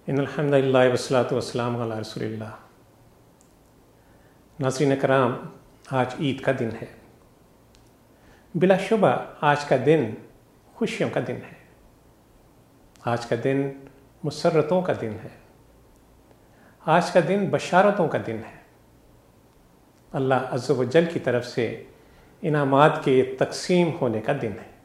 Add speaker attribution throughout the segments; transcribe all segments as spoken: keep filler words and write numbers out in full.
Speaker 1: ان الحمد للہ والصلاۃ والسلام علی رسول اللہ۔ ناظرین کرام، آج عید کا دن ہے۔ بلا شبہ آج کا دن خوشیوں کا دن ہے، آج کا دن مسرتوں کا دن ہے، آج کا دن بشارتوں کا دن ہے۔ اللہ عز و جل کی طرف سے انعامات کے تقسیم ہونے کا دن ہے۔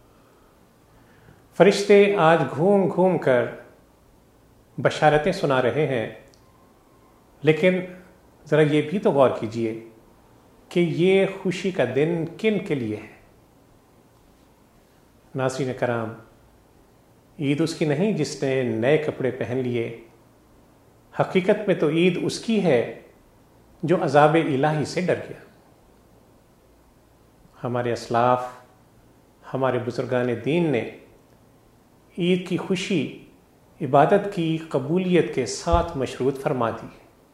Speaker 1: فرشتے آج گھوم گھوم کر بشارتیں سنا رہے ہیں، لیکن ذرا یہ بھی تو غور کیجئے کہ یہ خوشی کا دن کن کے لیے ہے۔ ناظرین کرام، عید اس کی نہیں جس نے نئے کپڑے پہن لیے، حقیقت میں تو عید اس کی ہے جو عذاب الہی سے ڈر گیا۔ ہمارے اسلاف، ہمارے بزرگان دین نے عید کی خوشی عبادت کی قبولیت کے ساتھ مشروط فرما دی،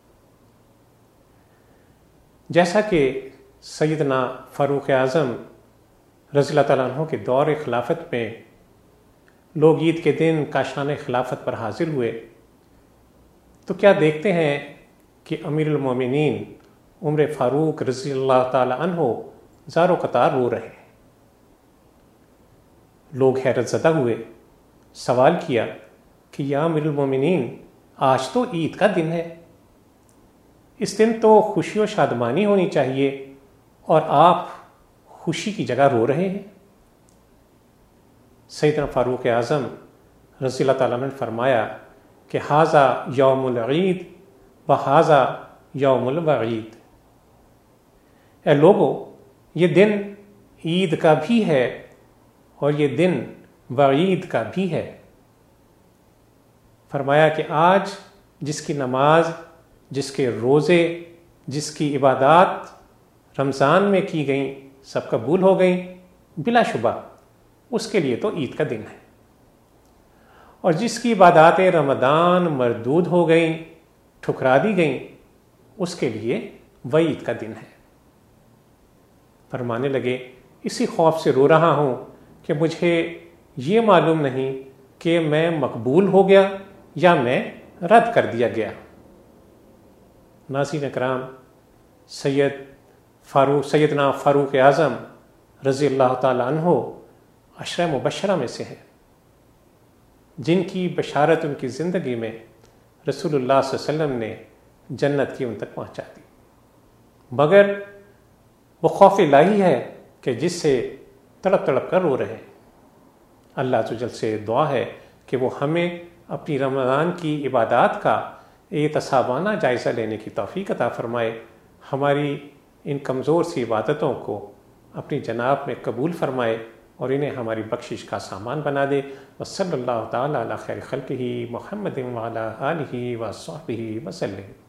Speaker 1: جیسا کہ سیدنا فاروق اعظم رضی اللہ تعالیٰ عنہ کے دور خلافت میں لوگ عید کے دن کاشان خلافت پر حاضر ہوئے تو کیا دیکھتے ہیں کہ امیر المومنین عمر فاروق رضی اللہ تعالیٰ عنہ زار و قطار رو رہے ہیں۔ لوگ حیرت زدہ ہوئے، سوال کیا کہ یا امیر المومنین، آج تو عید کا دن ہے، اس دن تو خوشی و شادمانی ہونی چاہیے اور آپ خوشی کی جگہ رو رہے ہیں۔ سیدنا فاروق اعظم رضی اللہ تعالیٰ عنہ نے فرمایا کہ ھذا یوم العید و ھذا یوم الوعید۔ اے لوگو، یہ دن عید کا بھی ہے اور یہ دن وعید کا بھی ہے۔ فرمایا کہ آج جس کی نماز، جس کے روزے، جس کی عبادات رمضان میں کی گئیں سب قبول ہو گئیں، بلا شبہ اس کے لیے تو عید کا دن ہے، اور جس کی عبادات رمضان مردود ہو گئیں، ٹھکرا دی گئیں، اس کے لیے وعید کا دن ہے۔ فرمانے لگے اسی خوف سے رو رہا ہوں کہ مجھے یہ معلوم نہیں کہ میں مقبول ہو گیا یا میں رد کر دیا گیا۔ ناظرین اکرام، سید فاروق سیدنا فاروق اعظم رضی اللہ تعالیٰ عنہ عشرہ مبشرہ میں سے ہیں، جن کی بشارت ان کی زندگی میں رسول اللہ صلی اللہ علیہ وسلم نے جنت کی ان تک پہنچا دی، مگر وہ خوف الہی ہے کہ جس سے تڑپ تڑپ کر رو رہے ہیں۔ اللہ عز و جل سے دعا ہے کہ وہ ہمیں اپنی رمضان کی عبادات کا احتسابانہ جائزہ لینے کی توفیق عطا فرمائے، ہماری ان کمزور سی عبادتوں کو اپنی جناب میں قبول فرمائے اور انہیں ہماری بخشش کا سامان بنا دے۔ وصلی اللہ تعالیٰ علی خیر خلقہ محمد وعلی آلہ وصحبہ وسلم۔